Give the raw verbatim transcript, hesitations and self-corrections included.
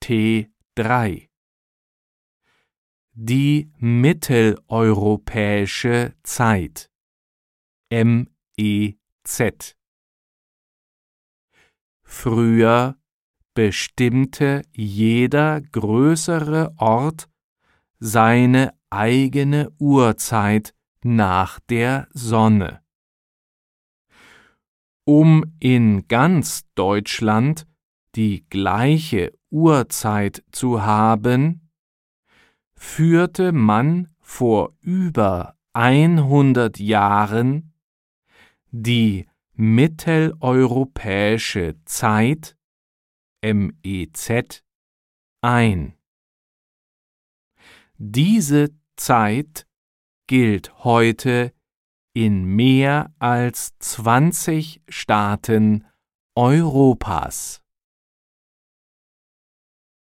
T drei. Die mitteleuropäische Zeit M E Z. Früher bestimmte jeder größere Ort seine eigene Uhrzeit nach der Sonne. Um in ganz Deutschland die gleiche Uhrzeit zu haben, führte man vor über hundert Jahren die mitteleuropäische Zeit M E Z ein. Diese Zeit gilt heute in mehr als zwanzig Staaten Europas.